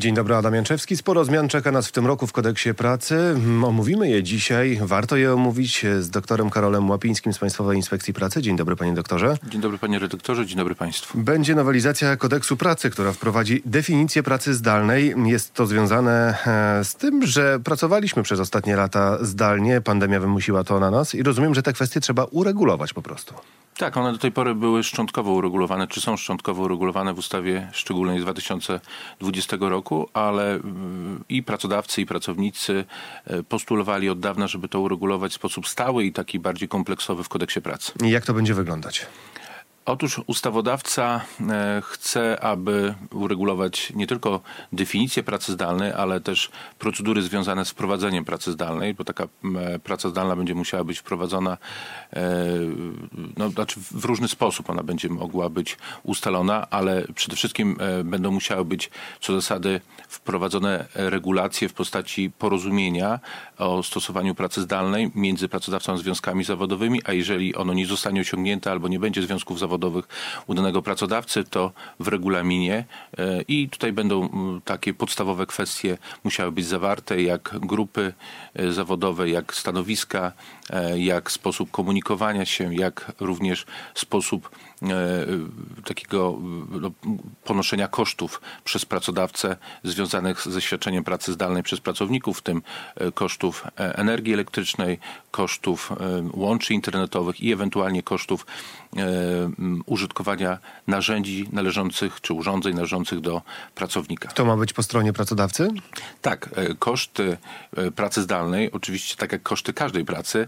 Dzień dobry, Adam Janczewski. Sporo zmian czeka nas w tym roku w kodeksie pracy. Omówimy je dzisiaj. Warto je omówić z doktorem Karolem Łapińskim z Państwowej Inspekcji Pracy. Dzień dobry, panie doktorze. Dzień dobry, panie redaktorze. Dzień dobry państwu. Będzie nowelizacja kodeksu pracy, która wprowadzi definicję pracy zdalnej. Jest to związane z tym, że pracowaliśmy przez ostatnie lata zdalnie. Pandemia wymusiła to na nas i rozumiem, że te kwestie trzeba uregulować po prostu. Tak, one do tej pory były szczątkowo uregulowane, czy są szczątkowo uregulowane w ustawie szczególnej z 2020 roku, ale i pracodawcy, i pracownicy postulowali od dawna, żeby to uregulować w sposób stały i taki bardziej kompleksowy w kodeksie pracy. I jak to będzie wyglądać? Otóż ustawodawca chce, aby uregulować nie tylko definicję pracy zdalnej, ale też procedury związane z wprowadzeniem pracy zdalnej, bo taka praca zdalna będzie musiała być wprowadzona w różny sposób. Ona będzie mogła być ustalona, ale przede wszystkim będą musiały być co zasady wprowadzone regulacje w postaci porozumienia o stosowaniu pracy zdalnej między pracodawcą a związkami zawodowymi, a jeżeli ono nie zostanie osiągnięte albo nie będzie związków zawodowych u danego pracodawcy, to w regulaminie i tutaj będą takie podstawowe kwestie musiały być zawarte, jak grupy zawodowe, jak stanowiska, jak sposób komunikowania się, jak również sposób takiego ponoszenia kosztów przez pracodawcę związanych ze świadczeniem pracy zdalnej przez pracowników, w tym kosztów energii elektrycznej, kosztów łączy internetowych i ewentualnie kosztów użytkowania narzędzi należących czy urządzeń należących do pracownika. To ma być po stronie pracodawcy? Tak, koszty pracy zdalnej, oczywiście tak jak koszty każdej pracy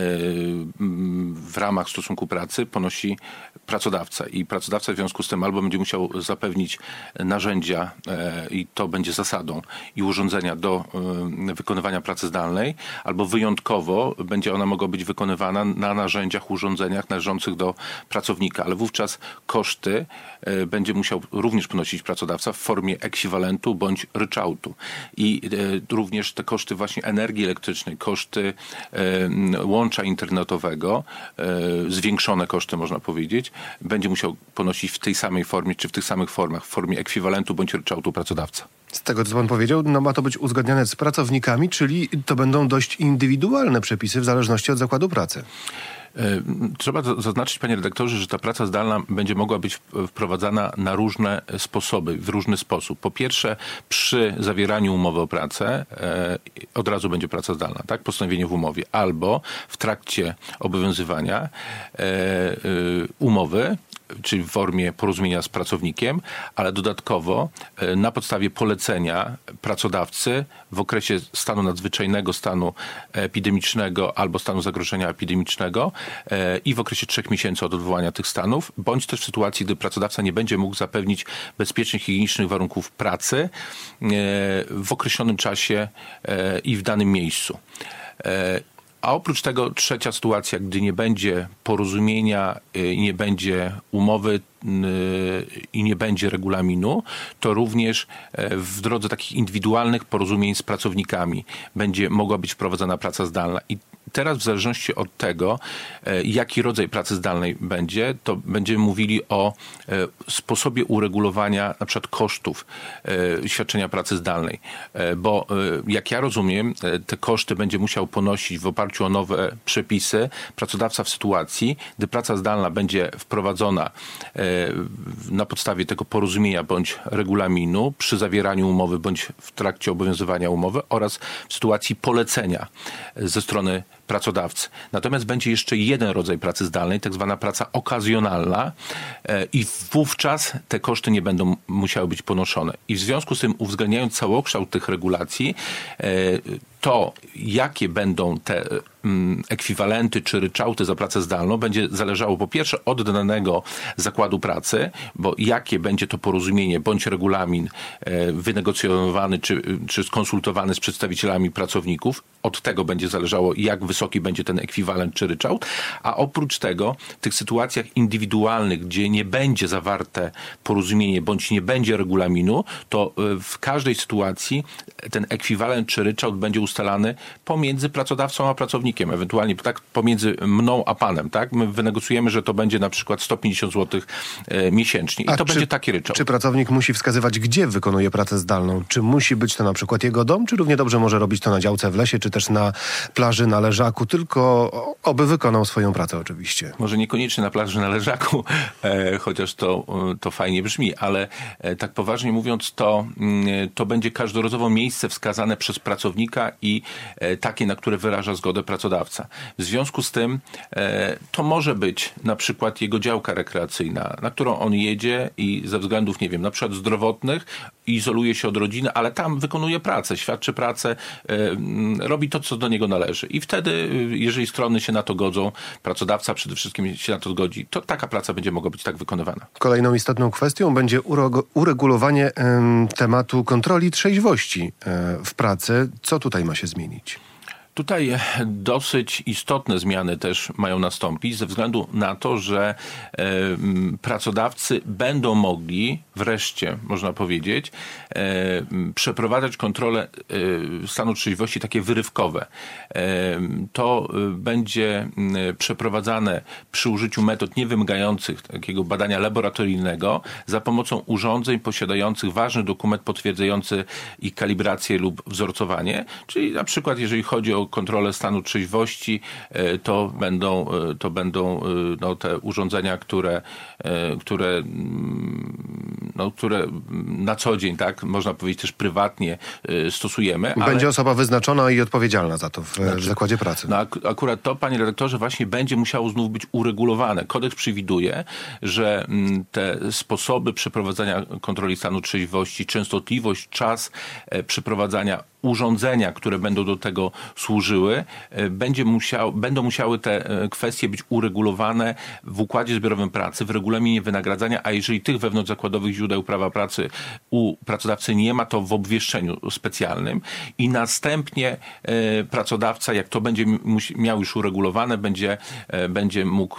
w ramach stosunku pracy ponosi pracodawca i pracodawca w związku z tym albo będzie musiał zapewnić narzędzia i to będzie zasadą i urządzenia do wykonywania pracy zdalnej, albo wyjątkowo będzie ona mogła być wykonywana na narzędziach, urządzeniach należących do pracownika, ale wówczas koszty będzie musiał również ponosić pracodawca w formie ekwiwalentu bądź ryczałtu. I również te koszty właśnie energii elektrycznej, koszty łącza internetowego, zwiększone koszty można powiedzieć, będzie musiał ponosić w tej samej formie, czy w tych samych formach, w formie ekwiwalentu bądź ryczałtu pracodawca. Z tego, co pan powiedział, ma to być uzgadniane z pracownikami, czyli to będą dość indywidualne przepisy w zależności od zakładu pracy. Trzeba zaznaczyć, panie redaktorze, że ta praca zdalna będzie mogła być wprowadzana na różne sposoby, w różny sposób. Po pierwsze, przy zawieraniu umowy o pracę od razu będzie praca zdalna, tak? Postanowienie w umowie. Albo w trakcie obowiązywania umowy, czyli w formie porozumienia z pracownikiem, ale dodatkowo na podstawie polecenia pracodawcy w okresie stanu nadzwyczajnego, stanu epidemicznego albo stanu zagrożenia epidemicznego i w okresie 3 miesięcy od odwołania tych stanów, bądź też w sytuacji, gdy pracodawca nie będzie mógł zapewnić bezpiecznych, higienicznych warunków pracy w określonym czasie i w danym miejscu. A oprócz tego trzecia sytuacja, gdy nie będzie porozumienia i nie będzie umowy i nie będzie regulaminu, to również w drodze takich indywidualnych porozumień z pracownikami będzie mogła być wprowadzana praca zdalna. I teraz w zależności od tego, jaki rodzaj pracy zdalnej będzie, to będziemy mówili o sposobie uregulowania na przykład kosztów świadczenia pracy zdalnej. Bo jak ja rozumiem, te koszty będzie musiał ponosić w oparciu o nowe przepisy pracodawca w sytuacji, gdy praca zdalna będzie wprowadzona na podstawie tego porozumienia bądź regulaminu przy zawieraniu umowy bądź w trakcie obowiązywania umowy oraz w sytuacji polecenia ze strony pracodawcy. Natomiast będzie jeszcze jeden rodzaj pracy zdalnej, tak zwana praca okazjonalna i wówczas te koszty nie będą musiały być ponoszone. I w związku z tym, uwzględniając całokształt tych regulacji, to jakie będą te ekwiwalenty czy ryczałty za pracę zdalną będzie zależało po pierwsze od danego zakładu pracy, bo jakie będzie to porozumienie bądź regulamin wynegocjonowany czy skonsultowany z przedstawicielami pracowników, od tego będzie zależało, jak wysoki będzie ten ekwiwalent czy ryczałt, a oprócz tego w tych sytuacjach indywidualnych, gdzie nie będzie zawarte porozumienie bądź nie będzie regulaminu, to w każdej sytuacji ten ekwiwalent czy ryczałt będzie ustalany pomiędzy pracodawcą a pracownikiem, ewentualnie tak pomiędzy mną a panem. Tak? My wynegocjujemy, że to będzie na przykład 150 zł miesięcznie i to będzie taki ryczałt. Czy pracownik musi wskazywać, gdzie wykonuje pracę zdalną? Czy musi być to na przykład jego dom, czy równie dobrze może robić to na działce w lesie, czy też na plaży, na leżaku, tylko oby wykonał swoją pracę oczywiście? Może niekoniecznie na plaży, na leżaku, chociaż to fajnie brzmi, ale tak poważnie mówiąc, to będzie każdorazowo miejsce wskazane przez pracownika i takie, na które wyraża zgodę pracodawca. W związku z tym to może być na przykład jego działka rekreacyjna, na którą on jedzie i ze względów, nie wiem, na przykład zdrowotnych izoluje się od rodziny, ale tam wykonuje pracę, świadczy pracę, robi to, co do niego należy. I wtedy, jeżeli strony się na to godzą, pracodawca przede wszystkim się na to zgodzi, to taka praca będzie mogła być tak wykonywana. Kolejną istotną kwestią będzie uregulowanie tematu kontroli trzeźwości w pracy. Co tutaj ma się zmienić? Tutaj dosyć istotne zmiany też mają nastąpić ze względu na to, że pracodawcy będą mogli wreszcie, można powiedzieć, przeprowadzać kontrole stanu trzeźwości takie wyrywkowe. To będzie przeprowadzane przy użyciu metod niewymagających takiego badania laboratoryjnego za pomocą urządzeń posiadających ważny dokument potwierdzający ich kalibrację lub wzorcowanie, czyli na przykład jeżeli chodzi o kontrolę stanu trzeźwości, to będą te urządzenia, które na co dzień, tak, można powiedzieć też prywatnie stosujemy. Będzie osoba wyznaczona i odpowiedzialna za to w zakładzie pracy. No akurat to, panie redaktorze, właśnie będzie musiało znów być uregulowane. Kodeks przewiduje, że te sposoby przeprowadzania kontroli stanu trzeźwości, częstotliwość, czas przeprowadzania, urządzenia, które będą do tego służyły, będą musiały te kwestie być uregulowane w układzie zbiorowym pracy, w regulaminie wynagradzania, a jeżeli tych wewnątrzzakładowych źródeł prawa pracy u pracodawcy nie ma, to w obwieszczeniu specjalnym i następnie pracodawca, jak to będzie miał już uregulowane, będzie mógł,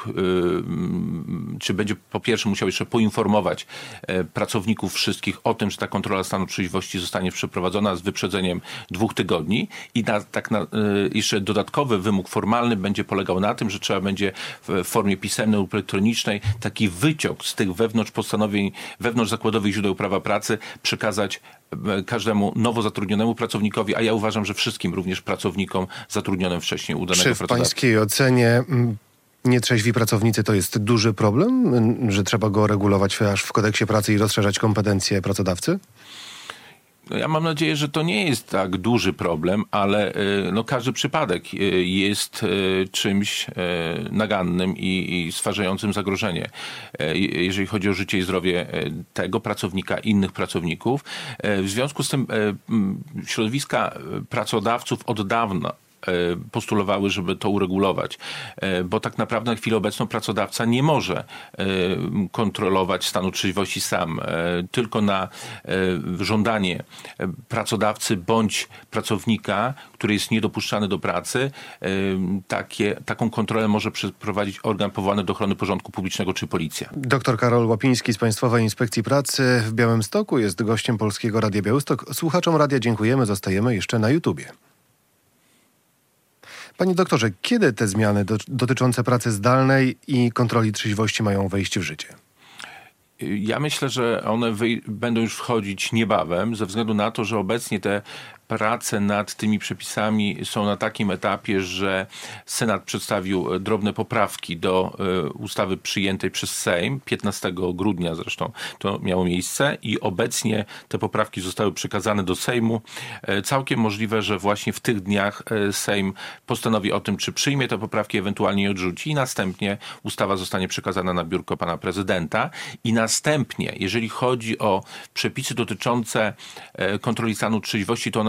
czy będzie po pierwsze musiał jeszcze poinformować pracowników wszystkich o tym, że ta kontrola stanu trzeźwości zostanie przeprowadzona z wyprzedzeniem 2 tygodni i jeszcze dodatkowy wymóg formalny będzie polegał na tym, że trzeba będzie w formie pisemnej lub elektronicznej taki wyciąg z tych wewnątrzzakładowych źródeł prawa pracy przekazać każdemu nowo zatrudnionemu pracownikowi, a ja uważam, że wszystkim również pracownikom zatrudnionym wcześniej u danego pracodawcy. Czy w pańskiej ocenie nietrzeźwi pracownicy to jest duży problem, że trzeba go regulować aż w kodeksie pracy i rozszerzać kompetencje pracodawcy? Ja mam nadzieję, że to nie jest tak duży problem, ale każdy przypadek jest czymś nagannym i stwarzającym zagrożenie, jeżeli chodzi o życie i zdrowie tego pracownika, innych pracowników. W związku z tym środowiska pracodawców od dawna postulowały, żeby to uregulować, bo tak naprawdę na chwilę obecną pracodawca nie może kontrolować stanu trzeźwości sam. Tylko na żądanie pracodawcy bądź pracownika, który jest niedopuszczany do pracy, taką kontrolę może przeprowadzić organ powołany do ochrony porządku publicznego czy policja. Dr Karol Łapiński z Państwowej Inspekcji Pracy w Białymstoku jest gościem Polskiego Radia Białystok. Słuchaczom radia dziękujemy, zostajemy jeszcze na YouTubie. Panie doktorze, kiedy te zmiany dotyczące pracy zdalnej i kontroli trzeźwości mają wejść w życie? Ja myślę, że one będą już wchodzić niebawem, ze względu na to, że obecnie te prace nad tymi przepisami są na takim etapie, że Senat przedstawił drobne poprawki do ustawy przyjętej przez Sejm. 15 grudnia zresztą to miało miejsce i obecnie te poprawki zostały przekazane do Sejmu. Całkiem możliwe, że właśnie w tych dniach Sejm postanowi o tym, czy przyjmie te poprawki, ewentualnie je odrzuci i następnie ustawa zostanie przekazana na biurko pana prezydenta i następnie, jeżeli chodzi o przepisy dotyczące kontroli stanu trzeźwości, to one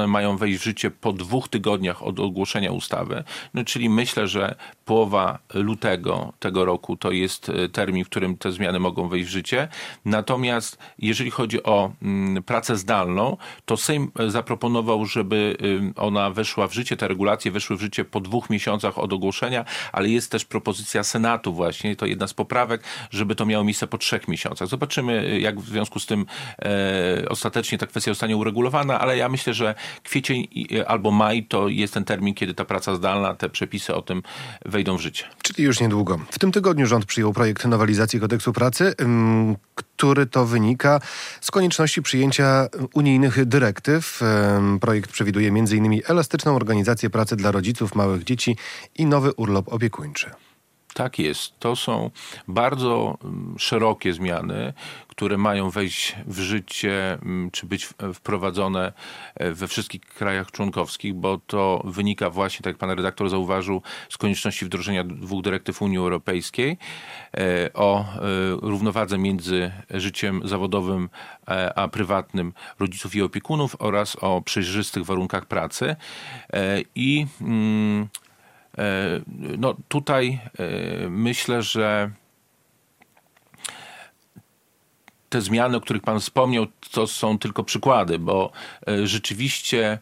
one mają wejść w życie po 2 tygodniach od ogłoszenia ustawy. No, czyli myślę, że połowa lutego tego roku to jest termin, w którym te zmiany mogą wejść w życie. Natomiast jeżeli chodzi o pracę zdalną, to Sejm zaproponował, żeby ona weszła w życie, te regulacje weszły w życie po 2 miesiącach od ogłoszenia, ale jest też propozycja Senatu właśnie, to jedna z poprawek, żeby to miało miejsce po 3 miesiącach. Zobaczymy, jak w związku z tym ostatecznie ta kwestia zostanie uregulowana, ale ja myślę, że kwiecień albo maj to jest ten termin, kiedy ta praca zdalna, te przepisy o tym wejdą w życie. Czyli już niedługo. W tym tygodniu rząd przyjął projekt nowelizacji Kodeksu Pracy, który to wynika z konieczności przyjęcia unijnych dyrektyw. Projekt przewiduje m.in. elastyczną organizację pracy dla rodziców małych dzieci i nowy urlop opiekuńczy. Tak jest. To są bardzo szerokie zmiany, które mają wejść w życie, czy być wprowadzone we wszystkich krajach członkowskich, bo to wynika właśnie, tak jak pan redaktor zauważył, z konieczności wdrożenia 2 dyrektyw Unii Europejskiej o równowadze między życiem zawodowym a prywatnym rodziców i opiekunów oraz o przejrzystych warunkach pracy. I no tutaj myślę, że te zmiany, o których pan wspomniał, to są tylko przykłady, bo rzeczywiście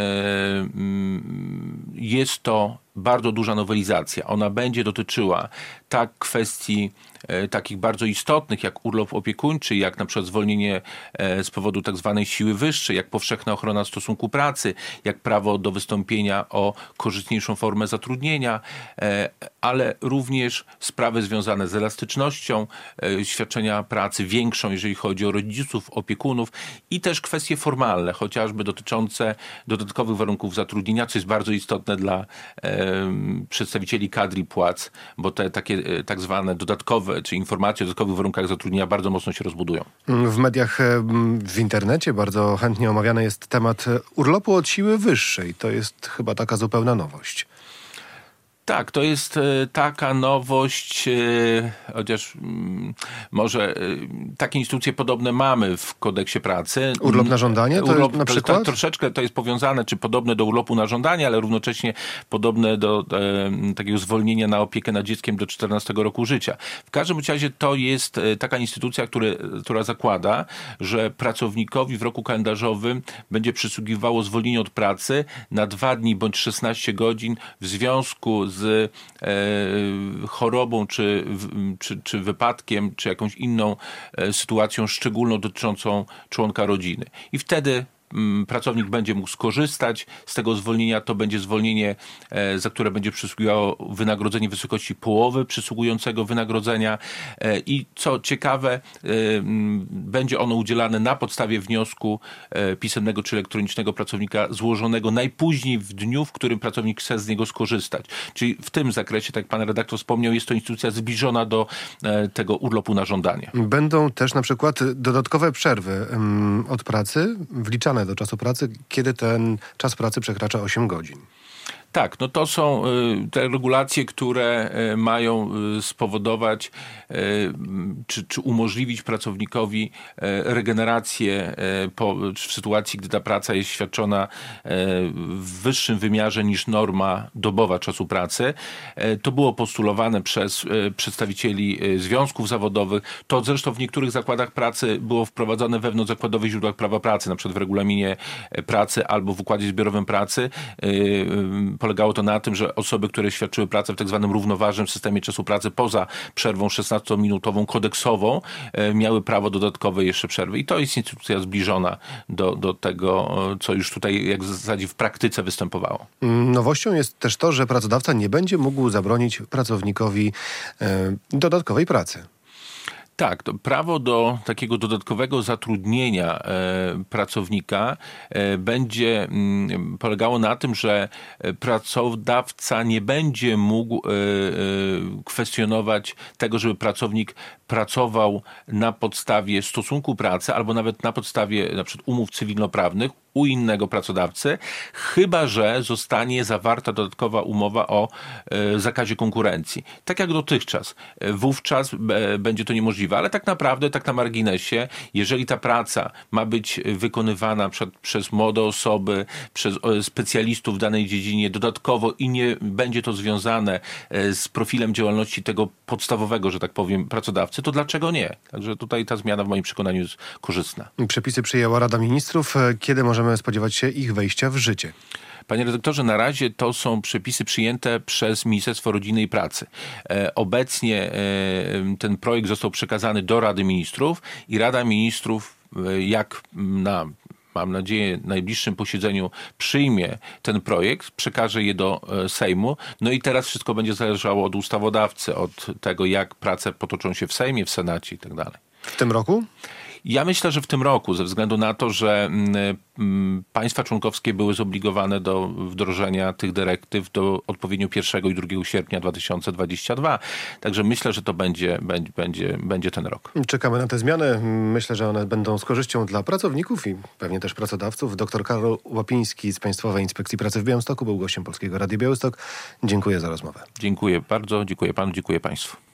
jest to bardzo duża nowelizacja. Ona będzie dotyczyła tak kwestii takich bardzo istotnych, jak urlop opiekuńczy, jak na przykład zwolnienie z powodu tak zwanej siły wyższej, jak powszechna ochrona stosunku pracy, jak prawo do wystąpienia o korzystniejszą formę zatrudnienia, ale również sprawy związane z elastycznością świadczenia pracy większą, jeżeli chodzi o rodziców, opiekunów i też kwestie formalne, chociażby dotyczące dodatkowych warunków zatrudnienia, co jest bardzo istotne dla przedstawicieli kadr i płac, bo te takie tak zwane dodatkowe, czy informacje o dodatkowych warunkach zatrudnienia bardzo mocno się rozbudują. W mediach, w internecie bardzo chętnie omawiany jest temat urlopu od siły wyższej. To jest chyba taka zupełna nowość. Tak, to jest taka nowość, chociaż może takie instytucje podobne mamy w kodeksie pracy. Urlop na żądanie? To na przykład? Troszeczkę to jest powiązane, czy podobne do urlopu na żądanie, ale równocześnie podobne do takiego zwolnienia na opiekę nad dzieckiem do 14 roku życia. W każdym razie to jest taka instytucja, która zakłada, że pracownikowi w roku kalendarzowym będzie przysługiwało zwolnienie od pracy na 2 dni bądź 16 godzin w związku z chorobą, czy wypadkiem, czy jakąś inną sytuacją szczególną dotyczącą członka rodziny. I wtedy pracownik będzie mógł skorzystać z tego zwolnienia. To będzie zwolnienie, za które będzie przysługiwało wynagrodzenie w wysokości połowy przysługującego wynagrodzenia i co ciekawe, będzie ono udzielane na podstawie wniosku pisemnego czy elektronicznego pracownika złożonego najpóźniej w dniu, w którym pracownik chce z niego skorzystać. Czyli w tym zakresie, tak jak pan redaktor wspomniał, jest to instytucja zbliżona do tego urlopu na żądanie. Będą też na przykład dodatkowe przerwy od pracy wliczane do czasu pracy, kiedy ten czas pracy przekracza 8 godzin. Tak, no to są te regulacje, które mają spowodować czy umożliwić pracownikowi regenerację w sytuacji, gdy ta praca jest świadczona w wyższym wymiarze niż norma dobowa czasu pracy. To było postulowane przez przedstawicieli związków zawodowych. To zresztą w niektórych zakładach pracy było wprowadzone wewnątrz zakładowych źródłach prawa pracy, na przykład w regulaminie pracy albo w układzie zbiorowym pracy. Polegało to na tym, że osoby, które świadczyły pracę w tak zwanym równoważnym systemie czasu pracy poza przerwą 16-minutową kodeksową, miały prawo dodatkowe jeszcze przerwy. I to jest instytucja zbliżona do tego, co już tutaj jak w zasadzie w praktyce występowało. Nowością jest też to, że pracodawca nie będzie mógł zabronić pracownikowi dodatkowej pracy. Tak, to prawo do takiego dodatkowego zatrudnienia pracownika będzie polegało na tym, że pracodawca nie będzie mógł kwestionować tego, żeby pracownik pracował na podstawie stosunku pracy albo nawet na podstawie na przykład umów cywilnoprawnych u innego pracodawcy, chyba że zostanie zawarta dodatkowa umowa o zakazie konkurencji. Tak jak dotychczas. Wówczas będzie to niemożliwe, ale tak naprawdę, tak na marginesie, jeżeli ta praca ma być wykonywana przez młode osoby, przez specjalistów w danej dziedzinie dodatkowo i nie będzie to związane z profilem działalności tego podstawowego, że tak powiem, pracodawcy, to dlaczego nie? Także tutaj ta zmiana w moim przekonaniu jest korzystna. Przepisy przyjęła Rada Ministrów. Kiedy możemy spodziewać się ich wejścia w życie? Panie redaktorze, na razie to są przepisy przyjęte przez Ministerstwo Rodziny i Pracy. Obecnie ten projekt został przekazany do Rady Ministrów i Rada Ministrów, jak mam nadzieję, najbliższym posiedzeniu przyjmie ten projekt, przekaże je do Sejmu. No i teraz wszystko będzie zależało od ustawodawcy, od tego, jak prace potoczą się w Sejmie, w Senacie i tak dalej. W tym roku? Ja myślę, że w tym roku, ze względu na to, że państwa członkowskie były zobligowane do wdrożenia tych dyrektyw do odpowiednio 1 i 2 sierpnia 2022. Także myślę, że to będzie ten rok. Czekamy na te zmiany. Myślę, że one będą z korzyścią dla pracowników i pewnie też pracodawców. Dr Karol Łapiński z Państwowej Inspekcji Pracy w Białymstoku był gościem Polskiego Radia Białystok. Dziękuję za rozmowę. Dziękuję bardzo, dziękuję panu, dziękuję państwu.